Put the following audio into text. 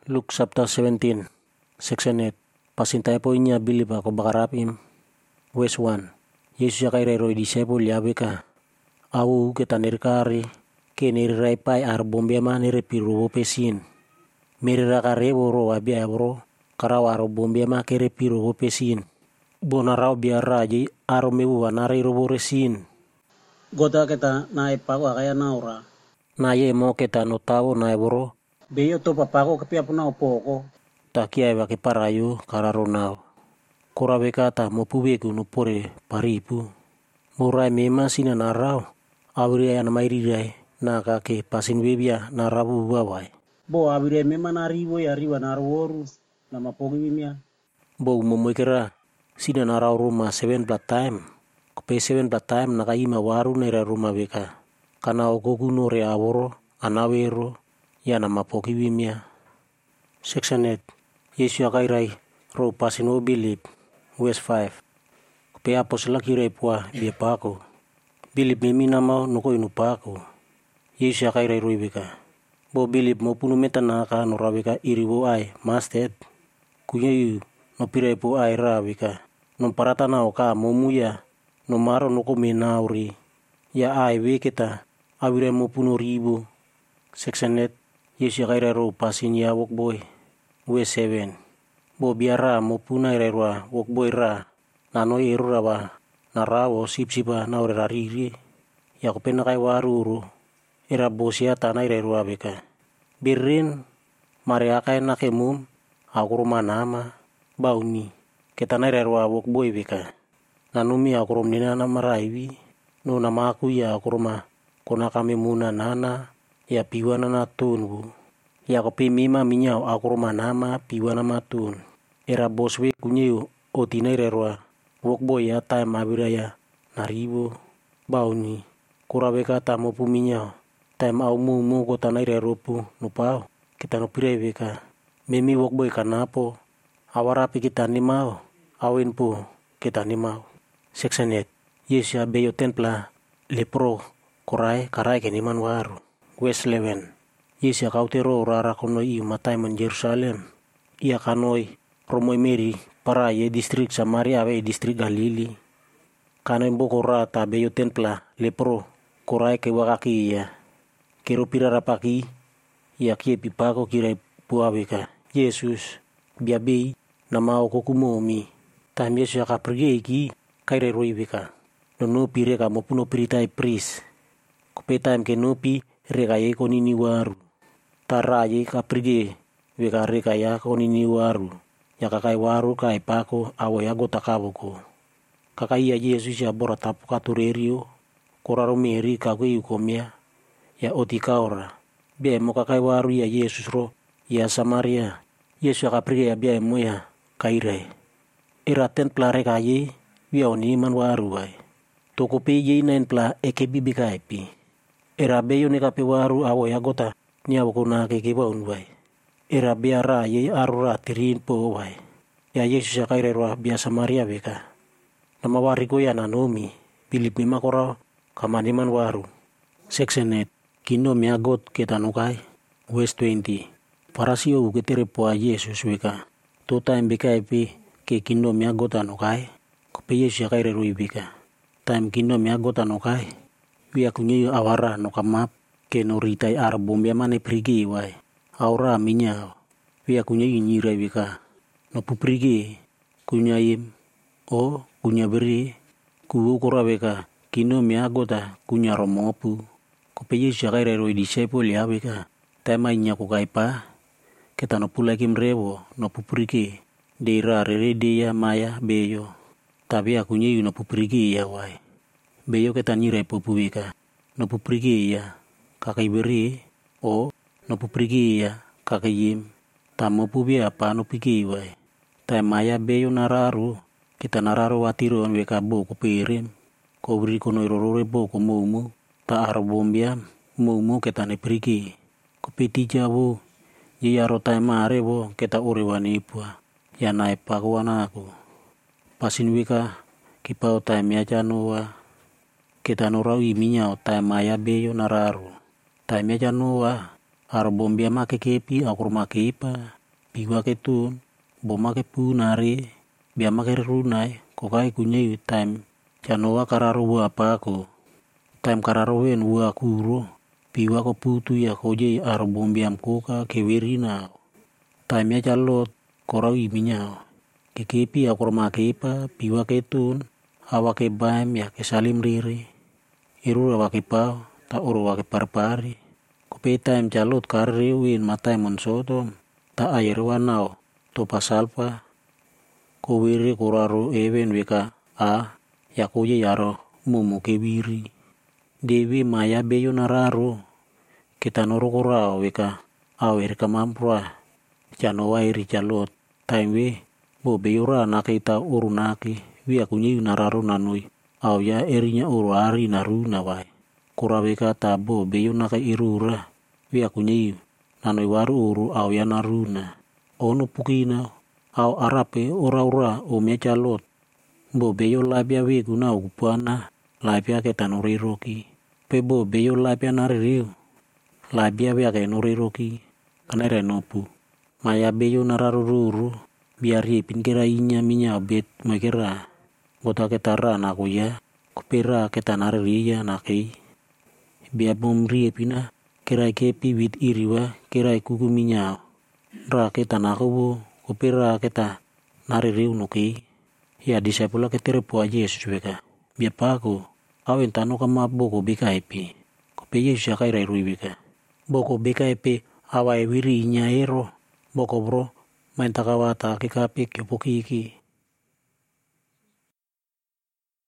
Luke chapter 17, section 8. Pasintai po inya bilib ako bakarapim. Verse 1. Yesus ya kairero disciple yabeka. Awu kita nirkari. Ke nirirai pai ar bombiama niripiru pesin. Mirira karebo ro abia bro. Karawa aro bombiama kere piru pesin. Bonarau biar raji aro mebu wanari robo resin. Gota kita naik paku kaya naura. Naye mo kita no tawo nae bro. Beyo to papako kapia puna opoko. Takia eva ke parayu kararonao. Kora bekata mo pubeku no pore paripu. Murai mema sina narao. Awiri na mairirai na kake pasin bebia na rabu bawai. Bo abire mema nariwo ya riwa narworu. Nama pogi bimia. Bo momoikera sina narao rumah 7 blood time. Kope 7 blood time nakaima waru nera rumah beka. Kana okoku no re aworo anawero. Ya nama poki bimia. Section 8. Yesu akairai ro pasin o bilip. Verse 5. Pe apos laki rai pua bia pako. Bilip mimi nama nuko inu pako. Yesu akairai ro ibeka. Bo bilip mo punu meta naka no rabeka iriwo ai masted. Kunya yu no pirai po ai rabeka. No parata na oka momuya. No maro nuko menauri. Ya ai weketa. Awire mo punu ribu. Section 8. Yesu akairai ro pasin ya wok boy. Verse 7. Bo biara mo puna irerwa wok boy ra. Nano eru raba. Narawo sip-sipa na ore rariri. Ya kopena kai waruru. Era bosia tanah irerwa beka. Birin. Mare akai nakemum. Akuruma nama. Bauni. Ketana irerwa wok boy beka. Nanumi akurum nina nama raiwi. No nama aku ya akuruma. Kona kami muna nana. Ya piwana na tungu. Ya kopi mima minyao akuruma nama piwana matun. Era boswe kunyeu otina irerwa. Wokboy ya time abiraya naribo bauni. Kurabeka tamo puminyao. Time au mu kota na ireropu nupao. Kita nupire beka. Memi wokboy kanapo. Awarapi kita nimao. Awin pu kita nimao. Section 8. Yesu ya beyo templa lepro karai keniman waru. Verse 11. Yesu ya kautero rara kono iu matai man Jerusalem. Ia kanoi romoi meri para ye distrik Samaria we distrik Galili. Kanoi mboko rata beyo templa lepro korai ke wakaki ia. Kero pira rapaki ia kie pipako kirai puaweka. Yesus biabei nama okokumomi. Tam Yesus ya kapergi iki kaire roi beka. Nono pire ka mopuno peritai pris. Kopeta ke nopi reka ye konini waru. Tara ye ka pergi weka reka ya konini waru. Ya kakai waru kai pako awo ya gota kaboko. Kakai ya Yesus ya bora tapu katurerio. Koraro meri kakwe yukomia. Ya otika ora. Bia mo kakai waru ya Yesus ro. Ya Samaria. Yesus ya kapergi ya bia mo ya kairai. Era templa reka ye. Bia oni man waru ai. Toko pe ye na empla eke bibi kaipi. Era beyo ne kape waru awo ya gota ni awo kona keke baun wai. Era biara ye arura tirin po wai. Ya Yesus ya kaire roa biasa Maria beka. Nama wariko ya nanomi. Bilip mima kora kamaniman waru. Section 8. Kino miagot ketanukai. Verse 20. Parasio uketere poa Yesus beka. Tota embeka epi ke kino miagot anukai. Kope Yesus ya kaire roi beka. Time kino miagot anukai. Wia kunye awara no kamap ke no ritai ar bombia mane prigi wai. Aura minya. Wia kunye nyira wika. No puprigi kunya im o kunya beri ku kora wika. Kino miagota kunya romopu. Kope Yesu kaire roi disciple ya wika. Tema inya ku kaipa. Kita no pula kim rewo no puprigi. Deira rere dia maya beyo. Tapi aku nyi no puprigi ya wai. Beyo kita nyira pupuika. No puprigi ya. Kakai beri. O. No puprigi ya. Kakai yim. Tamo pubi apa no pigi wai. Tai maya beyo nararu. Kita nararu watiron weka bo kupirim. Ko beri kono irorore bo kumumu. Ta arbombiam. Mumu kita ne prigi. Kopeti jabo. Yaro tai mare bo. Kita uriwani ipua. Ya naik pakuan aku. Pasin wika. Kipau tai miaja noa. Kita norau iminya o tai maya beyo nararu. Tai miaja noa. Arbombia make kepi akur make ipa. piwa ke tun, boma ke punare, biama ke runai, kokai kunye time, chanoa kararu wa pako, time kararu wen wa kuro, piwa ko putu ya koje arbom biam koka ke verina, time ya jalot korau iminya, ke kepi ya korma kepa, piwa ke tun, hawa ke baim ya ke salim riri, iru wa ke pau, ta uru wa ke parpari, kope time jalot karre win matai monsotom, ta air wanao, to pasalpa, ko wiri koraro even weka ya koje yaro mumu ke wiri. Dewi maya beyo nararo, kita noro korao weka awer kamampua, chanoa iri jalot, time we, bo beyo ra nakita uru naki, wi aku nyi nararo nanui, au ya erinya uru ari naru nawai. Kura weka tabo beyo naka irura, wi aku nyi nanui waru uru au ya naruna. Ono pukina, au arape ora omya jalot, bo beyo labia we guna upuana, labia ke tanuriroki, pe bo beyo labia naririu, labia we ke nuriroki, kanere nopu, maya beyo nararuru, biar yepin kira inya minya bet mekira, bota ketara naku ya, kupera ketanariria naki, biar bomri yepina, kira kepi wit iriwa, kira kuku minya, ra ketanaku kupera keta naririu nuki, ya disepula ketere po Yesus weka, biar paku, au entano kama boko beka epi, kope Yesus ya kaira irui weka, boko beka epi, awa ewiri inya ero, boko bro, main takawata kikapi kipokiki,